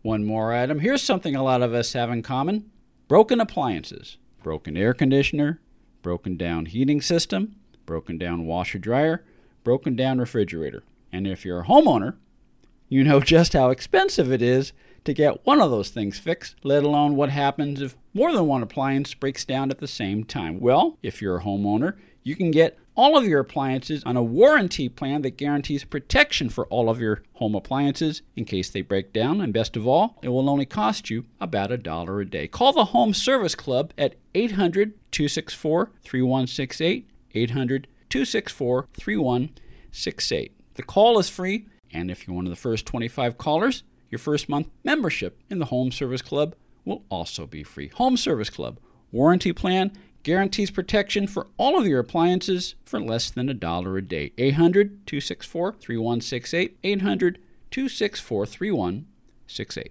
One more item. Here's something a lot of us have in common. Broken appliances. Broken air conditioner, broken down heating system, broken down washer dryer, broken down refrigerator. And if you're a homeowner, you know just how expensive it is to get one of those things fixed, let alone what happens if more than one appliance breaks down at the same time. Well, if you're a homeowner, you can get all of your appliances on a warranty plan that guarantees protection for all of your home appliances in case they break down. And best of all, it will only cost you about $1 a day. Call the Home Service Club at 800-264-3168, 800-264-3168. The call is free, and if you're one of the first 25 callers, your first month membership in the Home Service Club will also be free. Home Service Club, warranty plan, guarantees protection for all of your appliances for less than $1 a day. 800-264-3168, 800-264-3168.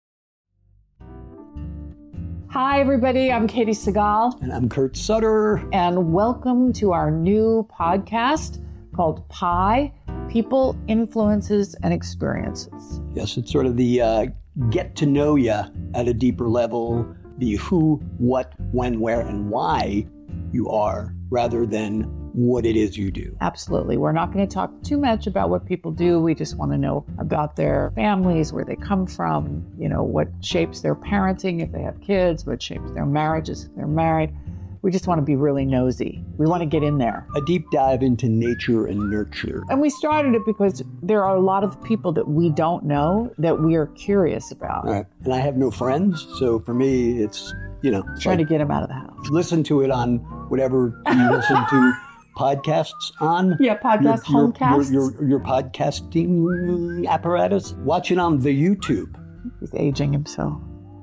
Hi, everybody. I'm Katie Segal. And I'm Kurt Sutter. And welcome to our new podcast called PIE, People, Influences, and Experiences. Yes, it's sort of the get to know you at a deeper level, the who, what, when, where, and why you are, rather than what it is you do. Absolutely. We're not going to talk too much about what people do. We just want to know about their families, where they come from, what shapes their parenting if they have kids, what shapes their marriages if they're married. We just want to be really nosy. We want to get in there. A deep dive into nature and nurture. And we started it because there are a lot of people that we don't know that we are curious about. Right. And I have no friends, so for me, it's, trying to get them out of the house. Listen to it on whatever you listen to podcasts on. Yeah, homecasts. Your podcasting apparatus. Watch it on the YouTube. He's aging himself.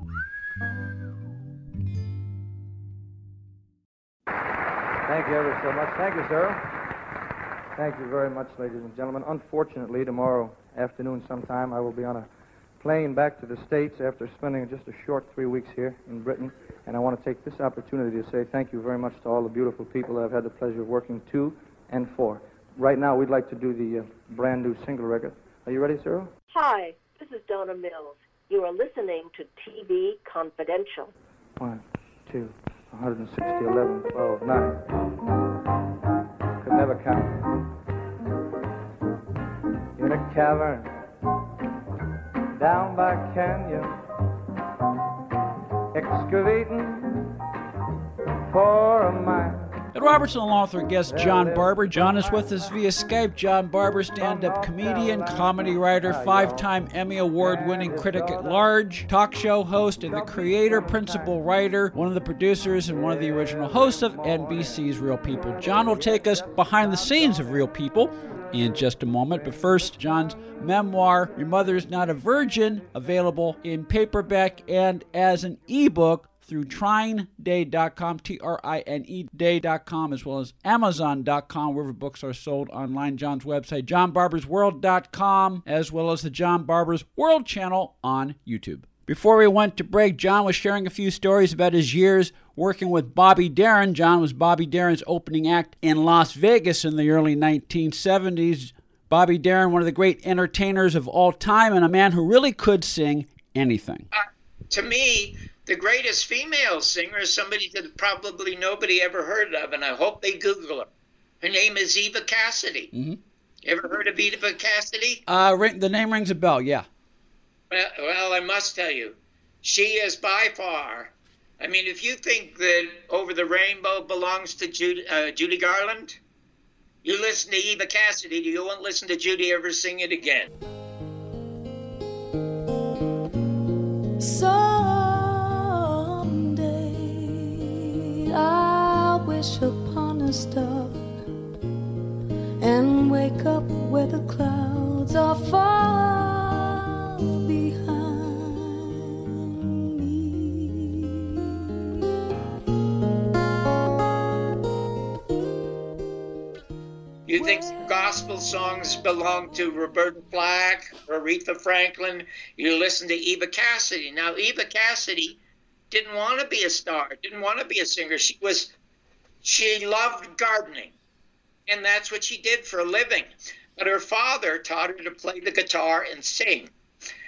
Thank you ever so much. Thank you, sir. Thank you very much, ladies and gentlemen. Unfortunately, tomorrow afternoon sometime, I will be on a plane back to the States after spending just a short 3 weeks here in Britain. And I want to take this opportunity to say thank you very much to all the beautiful people I've had the pleasure of working to and for. Right now, we'd like to do the brand new single record. Are you ready, Cyril? Hi, this is Donna Mills. You are listening to TV Confidential. 1, 2, 160, 11, 12, 9. Could never count. In a cavern down by canyon, excavating for a mine. Ed Robertson, along with our guest John Barber. John is with us via Skype. John Barber, stand-up comedian, comedy writer, 5-time Emmy Award-winning critic at large, talk show host, and the creator, principal writer, one of the producers, and one of the original hosts of NBC's Real People. John will take us behind the scenes of Real People in just a moment. But first, John's memoir, Your Mother's Not a Virgin, available in paperback and as an ebook through TrineDay.com, TRINE Day.com, as well as Amazon.com, wherever books are sold online. John's website, JohnBarbersWorld.com, as well as the John Barber's World channel on YouTube. Before we went to break, John was sharing a few stories about his years working with Bobby Darin. John was Bobby Darin's opening act in Las Vegas in the early 1970s. Bobby Darin, one of the great entertainers of all time, and a man who really could sing anything. To me, the greatest female singer is somebody that probably nobody ever heard of, and I hope they Google her. Her name is Eva Cassidy. Mm-hmm. Ever heard of Eva Cassidy? The name rings a bell, yeah. Well, I must tell you, she is by far. I mean, if you think that Over the Rainbow belongs to Judy Garland, you listen to Eva Cassidy, you won't listen to Judy ever sing it again. Someday I'll wish upon a star and wake up where the clouds are far behind me. You think gospel songs belong to Roberta Flack or Aretha Franklin? You listen to Eva Cassidy. Now, Eva Cassidy didn't want to be a star, didn't want to be a singer. She loved gardening, and that's what she did for a living. But her father taught her to play the guitar and sing.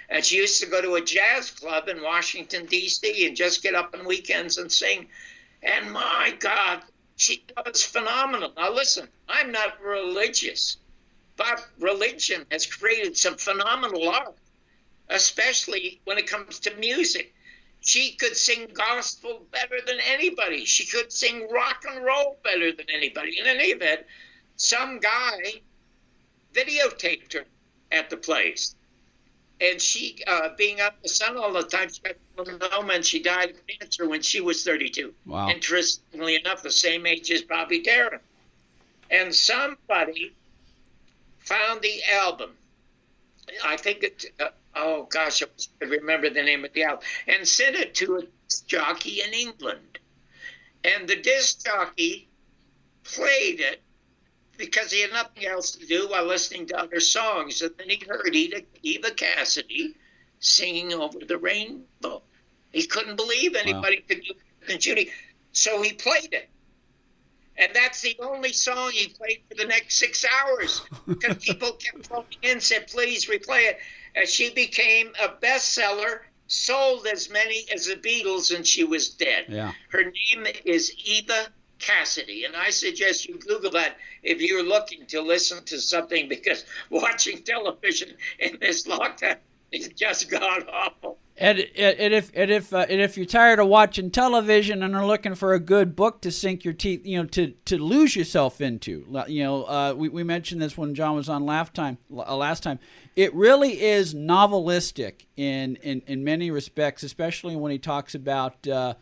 And she used to go to a jazz club in Washington, D.C. and just get up on weekends and sing. And my God, she was phenomenal. Now listen, I'm not religious, but religion has created some phenomenal art, especially when it comes to music. She could sing gospel better than anybody. She could sing rock and roll better than anybody. In any event, some guy videotaped her at the place. And she, being up the sun all the time, she got melanoma, and she died of cancer when she was 32. Wow. Interestingly enough, the same age as Bobby Darin. And somebody found the album. I think it, oh gosh, I remember the name of the album, and sent it to a disc jockey in England. And the disc jockey played it because he had nothing else to do while listening to other songs. And then he heard Eva Cassidy singing Over the Rainbow. He couldn't believe anybody could do it than Judy. So he played it. And that's the only song he played for the next 6 hours, because people kept phoning in and said, please replay it. And she became a bestseller, sold as many as the Beatles, and she was dead. Yeah. Her name is Eva Cassidy, and I suggest you Google that if you're looking to listen to something, because watching television in this lockdown is just god-awful. And if you're tired of watching television and are looking for a good book to sink your teeth, to lose yourself into, we mentioned this when John was on last time. It really is novelistic in many respects, especially when he talks about.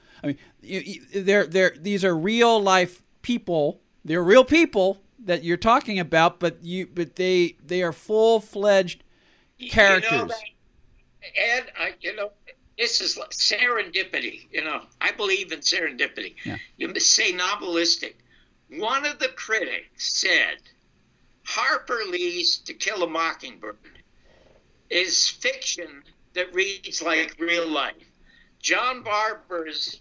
These are real life people. They're real people that you're talking about, but they are full-fledged characters. Ed, this is like serendipity. I believe in serendipity. Yeah. You say novelistic. One of the critics said Harper Lee's To Kill a Mockingbird is fiction that reads like real life. John Barber's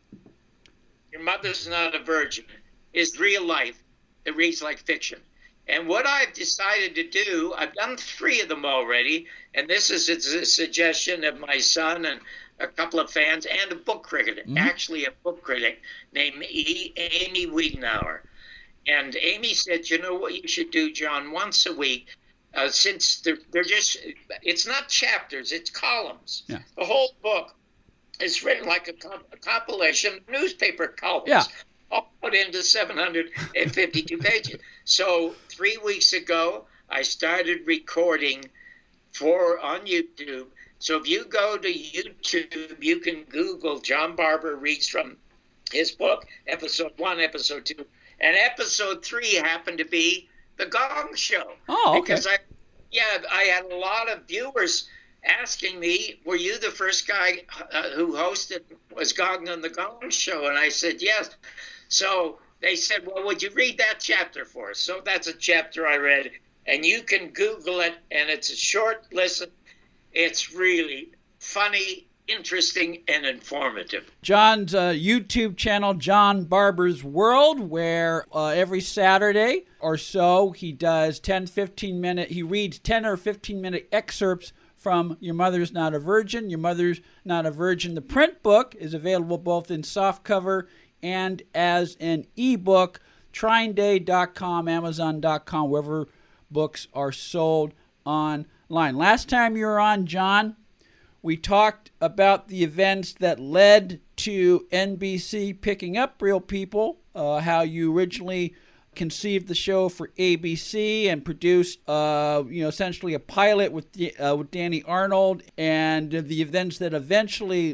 Your Mother's Not a Virgin is real life that reads like fiction. And what I've decided to do, I've done 3 of them already, and this is a suggestion of my son and a couple of fans and a book critic, actually a book critic named Amy Wiedenauer. And Amy said, you know what you should do, John, once a week, since they're just, it's not chapters, it's columns. Yeah. The whole book is written like a compilation of newspaper columns. Yeah. All put into 752 pages. So 3 weeks ago, I started recording on YouTube. So if you go to YouTube, you can Google John Barber reads from his book, episode 1, episode 2. And episode 3 happened to be The Gong Show. Oh, okay. Because I had a lot of viewers asking me, were you the first guy who hosted, was Gong on The Gong Show? And I said, yes. So they said, well, would you read that chapter for us? So that's a chapter I read. And you can Google it, and it's a short listen. It's really funny, interesting, and informative. John's YouTube channel, John Barber's World, where every Saturday or so he does 15 minute, he reads 10 or 15 minute excerpts from Your Mother's Not a Virgin. Your Mother's Not a Virgin. The print book is available both in softcover and as an ebook. TrineDay.com, Amazon.com, wherever books are sold online. Last time you were on, John, we talked about the events that led to NBC picking up Real People, how you originally conceived the show for ABC and produced, essentially a pilot with Danny Arnold, and the events that eventually,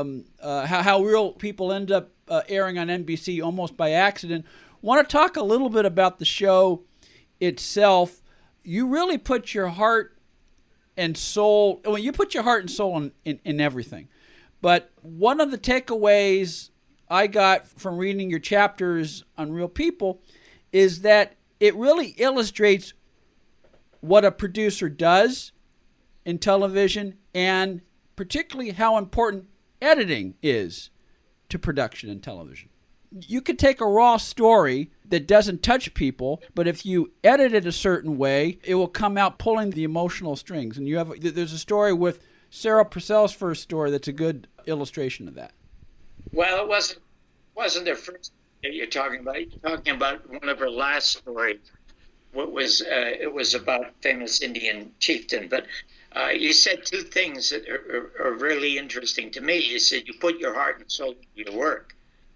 how Real People ended up airing on NBC almost by accident. Want to talk a little bit about the show itself. You really put your heart and soul, you put your heart and soul in everything. But one of the takeaways I got from reading your chapters on Real People is that it really illustrates what a producer does in television, and particularly how important editing is to production in television. You could take a raw story that doesn't touch people, but if you edit it a certain way, it will come out pulling the emotional strings. And there's a story with Sarah Purcell's first story that's a good illustration of that? Well, it wasn't their first that you're talking about. You're talking about one of her last stories. It was about famous Indian chieftain. But you said two things that are really interesting to me. You said you put your heart and soul into your work.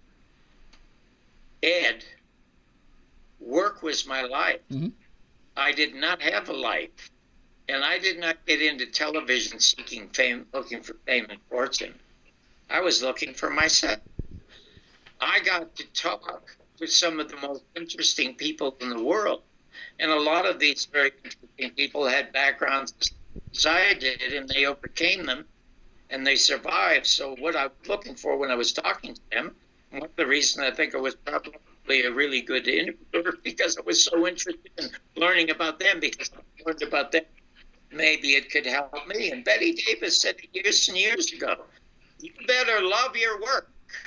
Ed, work was my life. Mm-hmm. I did not have a life. And I did not get into television seeking fame, looking for fame and fortune. I was looking for myself. I got to talk with some of the most interesting people in the world. And a lot of these very interesting people had backgrounds as I did, and they overcame them, and they survived. So what I was looking for when I was talking to them, and one of the reasons I think I was probably a really good interviewer, because I was so interested in learning about them, because I learned about them, maybe it could help me. And Betty Davis said years and years ago, you better love your work.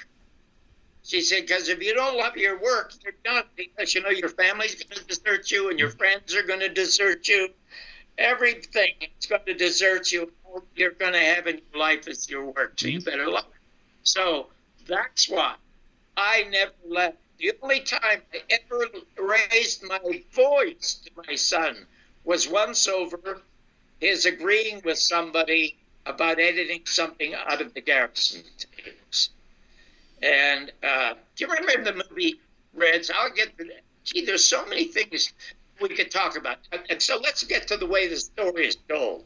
She said, because if you don't love your work, you're done, because, you know, your family's going to desert you and your friends are going to desert you. Everything is going to desert you. All you're going to have in your life is your work, so you better love it. So that's why I never left. The only time I ever raised my voice to my son was once over his agreeing with somebody about editing something out of the Garrison tapes. And do you remember the movie Reds? I'll get to that. Gee, there's so many things we could talk about. And so let's get to the way the story is told.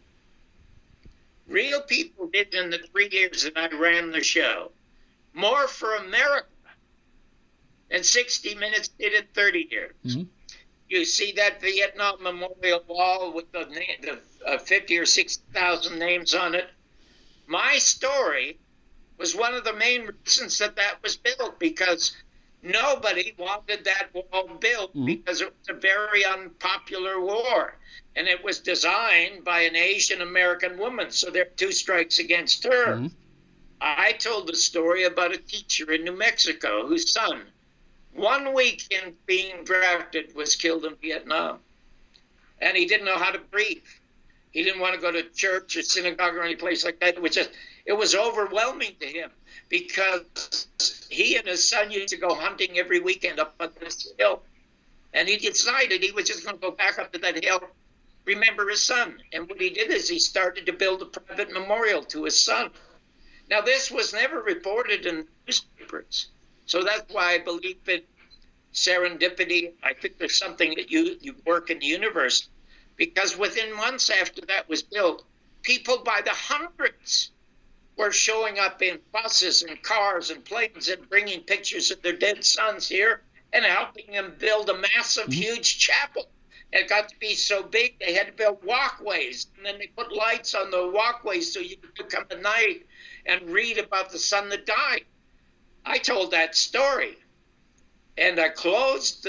Real people did in the 3 years that I ran the show more for America than 60 Minutes did in 30 years. Mm-hmm. You see that Vietnam Memorial Wall with the 50 or 60,000 names on it? My story was one of the main reasons that was built, because nobody wanted that wall built because it was a very unpopular war. And it was designed by an Asian American woman, so there are two strikes against her. Mm-hmm. I told the story about a teacher in New Mexico whose son, 1 week in being drafted, was killed in Vietnam. And he didn't know how to breathe. He didn't want to go to church or synagogue or any place like that. It was overwhelming to him, because he and his son used to go hunting every weekend up on this hill. And he decided he was just going to go back up to that hill, remember his son. And what he did is he started to build a private memorial to his son. Now, this was never reported in newspapers. So that's why I believe in serendipity. I think there's something that you work in the universe. Because within months after that was built, people by the hundreds were showing up in buses and cars and planes and bringing pictures of their dead sons here and helping them build a massive, huge chapel. It got to be so big they had to build walkways, and then they put lights on the walkways so you could come at night and read about the son that died. I told that story, and I closed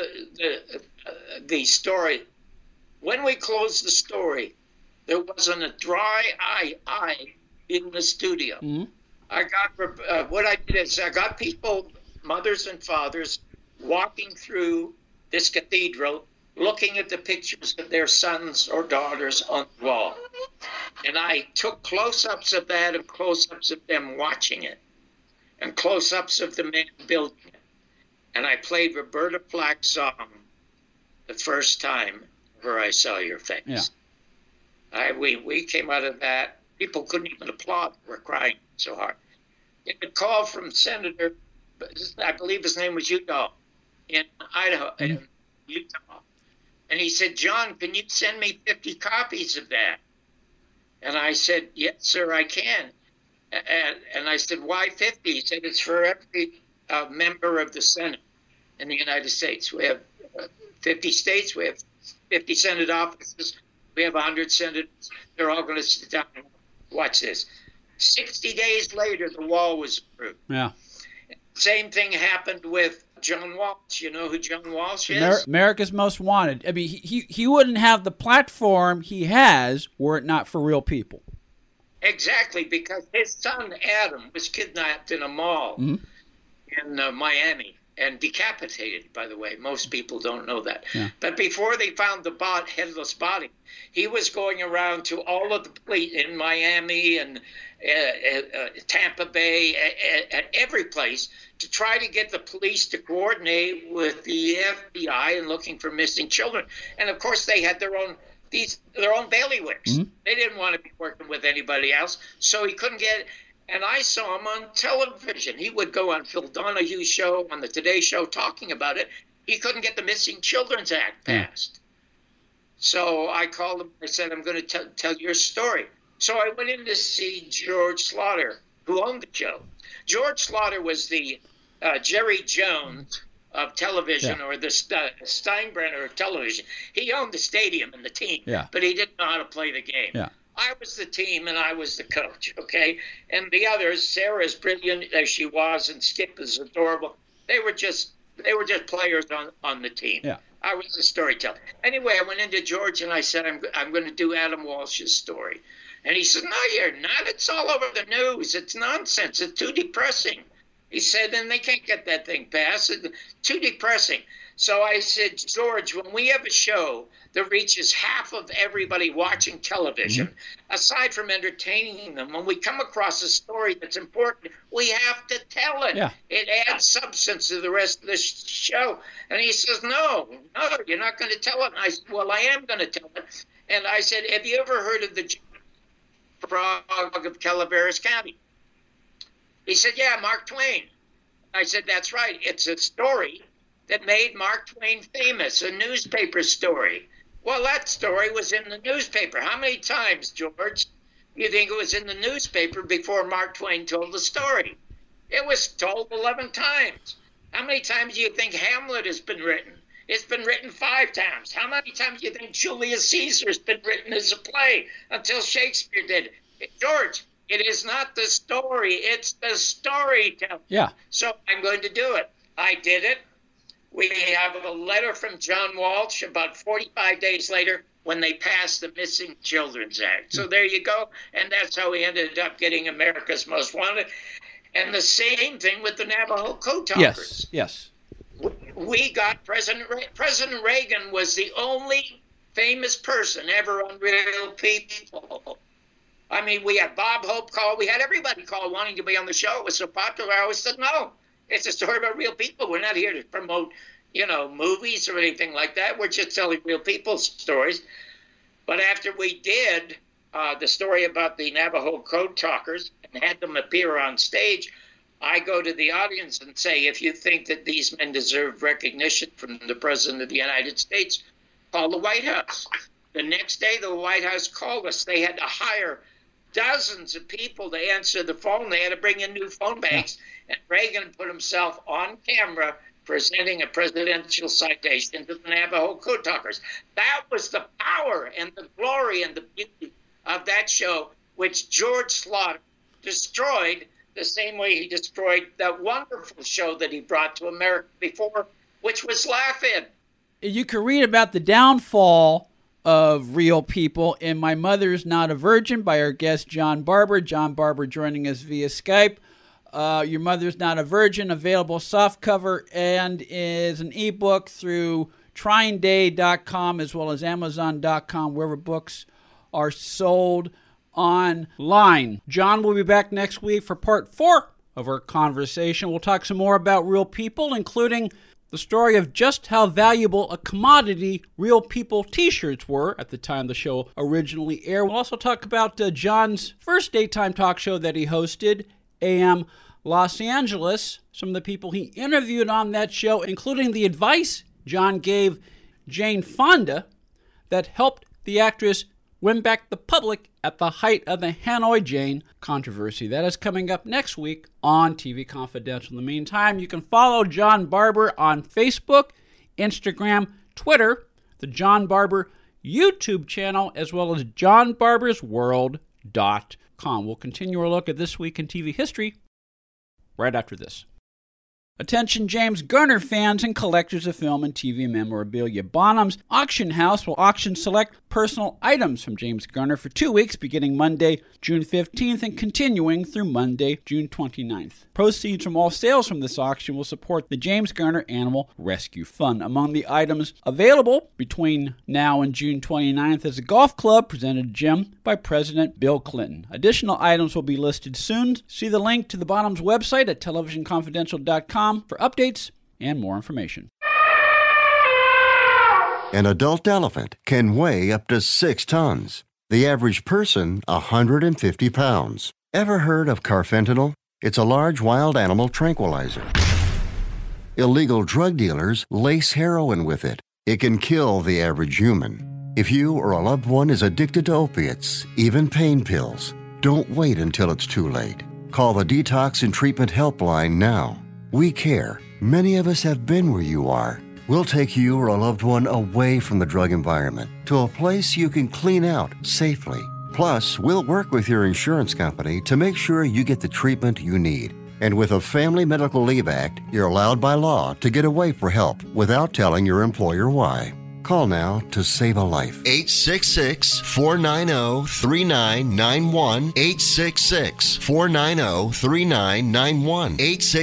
the story. When we closed the story, there wasn't a dry eye in the studio. Mm-hmm. I got what I did is I got people, mothers and fathers, walking through this cathedral, looking at the pictures of their sons or daughters on the wall. And I took close-ups of that and close-ups of them watching it, and close-ups of the man building it. And I played Roberta Flack's song, The First Time Ever I Saw Your Face. Yeah. We came out of that. People couldn't even applaud. They were crying so hard. Get a call from Senator, I believe his name was Udall, in Idaho, in Utah. And he said, John, can you send me 50 copies of that? And I said, yes, sir, I can. And I said, why 50? He said, it's for every member of the Senate in the United States. We have 50 states. We have 50 Senate offices. We have 100 senators. They're all going to sit down and watch this. 60 days later, the wall was approved. Yeah. Same thing happened with John Walsh. You know who John Walsh is? America's Most Wanted. I mean, he wouldn't have the platform he has were it not for real people. Exactly, because his son, Adam, was kidnapped in a mall in Miami. and decapitated, by the way. Most people don't know that. Yeah. But before they found the headless body, he was going around to all of the police in Miami and Tampa Bay, at every place, to try to get the police to coordinate with the FBI in looking for missing children. And of course, they had their own bailiwicks. Mm-hmm. They didn't want to be working with anybody else, so he couldn't get. And I saw him on television. He would go on Phil Donahue's show, on the Today Show, talking about it. He couldn't get the Missing Children's Act passed. So I called him. I said, I'm going to tell your story. So I went in to see George Slaughter, who owned the show. George Slaughter was the Jerry Jones of television, or the Steinbrenner of television. He owned the stadium and the team, but he didn't know how to play the game. Yeah. I was the team and I was the coach, okay? And the others, Sarah, as brilliant as she was, and Skip is adorable, they were just players on the team. Yeah. I was the storyteller. Anyway, I went into George and I said, I'm going to do Adam Walsh's story. And he said, no, you're not. It's all over the news. It's nonsense. It's too depressing. He said, and they can't get that thing passed. It's too depressing. So I said, George, when we have a show that reaches half of everybody watching television, aside from entertaining them, when we come across a story that's important, we have to tell it. Yeah. It adds substance to the rest of the show. And he says, no, you're not going to tell it. And I said, well, I am going to tell it. And I said, have you ever heard of the Frog of Calaveras County? He said, yeah, Mark Twain. I said, that's right. It's a story that made Mark Twain famous, a newspaper story. Well, that story was in the newspaper. How many times, George, do you think it was in the newspaper before Mark Twain told the story? It was told 11 times. How many times do you think Hamlet has been written? It's been written 5 times. How many times do you think Julius Caesar's been written as a play until Shakespeare did it? George, it is not the story. It's the storytelling. Yeah. So I'm going to do it. I did it. We have a letter from John Walsh about 45 days later when they passed the Missing Children's Act. So there you go. And that's how we ended up getting America's Most Wanted. And the same thing with the Navajo Code Talkers. Yes. We got President Reagan was the only famous person ever on Real People. I mean, we had Bob Hope call. We had everybody call wanting to be on the show. It was so popular. I always said, no, it's a story about real people. We're not here to promote, movies or anything like that. We're just telling real people's stories. But after we did the story about the Navajo Code Talkers and had them appear on stage, I go to the audience and say, if you think that these men deserve recognition from the President of the United States, call the White House. The next day, the White House called us. They had to hire dozens of people to answer the phone. They had to bring in new phone banks. And Reagan put himself on camera presenting a presidential citation to the Navajo Code Talkers. That was the power and the glory and the beauty of that show, which George Slaughter destroyed the same way he destroyed that wonderful show that he brought to America before, which was Laugh-In. You can read about the downfall of Real People in My Mother's Not a Virgin by our guest John Barber. John Barber joining us via Skype. Your Mother's Not a Virgin, available softcover and is an ebook through tryingday.com as well as amazon.com, wherever books are sold online. John will be back next week for part 4 of our conversation. We'll talk some more about Real People, including the story of just how valuable a commodity Real People t-shirts were at the time the show originally aired. We'll also talk about John's first daytime talk show that he hosted, AM Los Angeles, some of the people he interviewed on that show, including the advice John gave Jane Fonda that helped the actress win back the public at the height of the Hanoi Jane controversy. That is coming up next week on TV Confidential. In the meantime, you can follow John Barber on Facebook, Instagram, Twitter, the John Barber YouTube channel, as well as johnbarbersworld.com. We'll continue our look at This Week in TV History right after this. Attention James Garner fans and collectors of film and TV memorabilia. Bonham's Auction House will auction select personal items from James Garner for 2 weeks, beginning Monday, June 15th and continuing through Monday, June 29th. Proceeds from all sales from this auction will support the James Garner Animal Rescue Fund. Among the items available between now and June 29th is a golf club presented to Jim by President Bill Clinton. Additional items will be listed soon. See the link to the Bonham's website at televisionconfidential.com for updates and more information. An adult elephant can weigh up to 6 tons. The average person, 150 pounds. Ever heard of carfentanil? It's a large wild animal tranquilizer. Illegal drug dealers lace heroin with it. It can kill the average human. If you or a loved one is addicted to opiates, even pain pills, don't wait until it's too late. Call the Detox and Treatment Helpline now. We care. Many of us have been where you are. We'll take you or a loved one away from the drug environment to a place you can clean out safely. Plus, we'll work with your insurance company to make sure you get the treatment you need. And with a Family Medical Leave Act, you're allowed by law to get away for help without telling your employer why. Call now to save a life. 866-490-3991. 866-490-3991.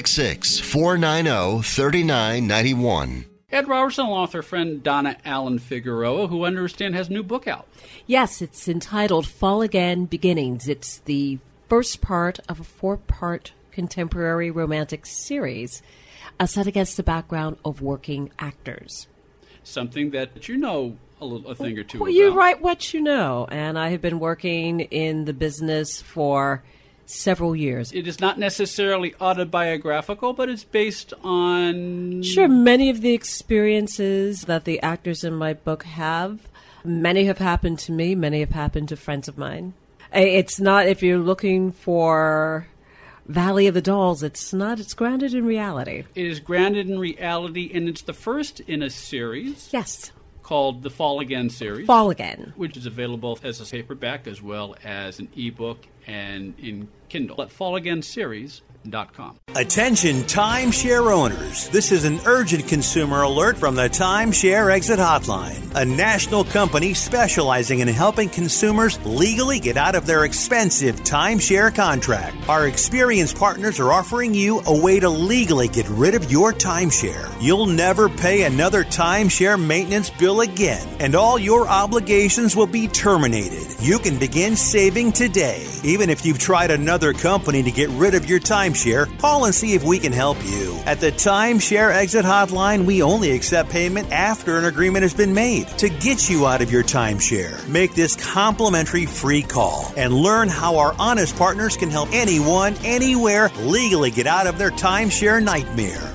866-490-3991. Ed Robertson, author friend Donna Allen Figueroa, who I understand has a new book out. Yes, it's entitled Fall Again Beginnings. It's the first part of a 4-part contemporary romantic series set against the background of working actors. Something that you know a thing or two well, about. You write what you know, and I have been working in the business for several years. It is not necessarily autobiographical, but it's based on... Sure, many of the experiences that the actors in my book have, many have happened to me, many have happened to friends of mine. It's not, if you're looking for Valley of the Dolls, it's not, it's grounded in reality. It is grounded in reality, and it's the first in a series. Yes. Called the Fall Again series. Fall Again. Which is available as a paperback as well as an ebook and in Kindle at fallagainseries.com. Attention timeshare owners. This is an urgent consumer alert from the Timeshare Exit Hotline, a national company specializing in helping consumers legally get out of their expensive timeshare contract. Our experienced partners are offering you a way to legally get rid of your timeshare. You'll never pay another timeshare maintenance bill again, and all your obligations will be terminated. You can begin saving today. Even if you've tried another company to get rid of your timeshare, call and see if we can help you. At the Timeshare Exit Hotline, we only accept payment after an agreement has been made to get you out of your timeshare. Make this complimentary free call and learn how our honest partners can help anyone, anywhere, legally get out of their timeshare nightmare.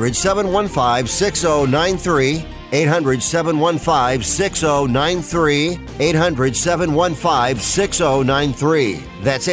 800-715-6093. 800-715-6093. 800-715-6093. That's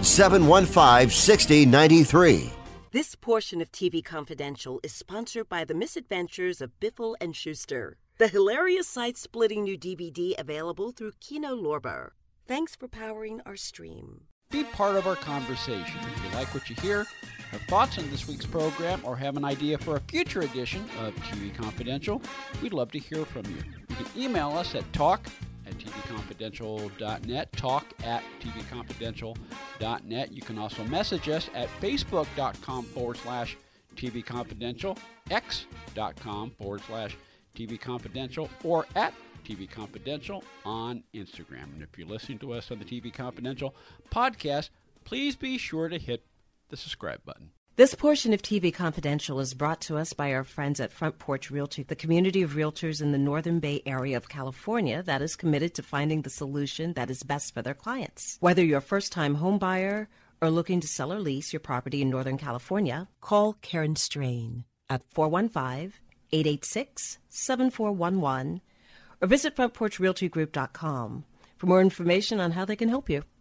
800-715-6093. This portion of TV Confidential is sponsored by The Misadventures of Biffle and Schuster, the hilarious side-splitting new DVD available through Kino Lorber. Thanks for powering our stream. Be part of our conversation. If you like what you hear, have thoughts on this week's program, or have an idea for a future edition of TV Confidential, we'd love to hear from you. You can email us at talk@tvconfidential.net, talk@tvconfidential.net. You can also message us at facebook.com/tvconfidential, x.com/tvconfidential, or at TV Confidential on Instagram. And if you're listening to us on the TV Confidential podcast, please be sure to hit the subscribe button. This portion of TV Confidential is brought to us by our friends at Front Porch Realty, the community of realtors in the Northern Bay area of California that is committed to finding the solution that is best for their clients. Whether you're a first-time home buyer or looking to sell or lease your property in Northern California, call Karen Strain at 415-886-7411 or visit frontporchrealtygroup.com for more information on how they can help you.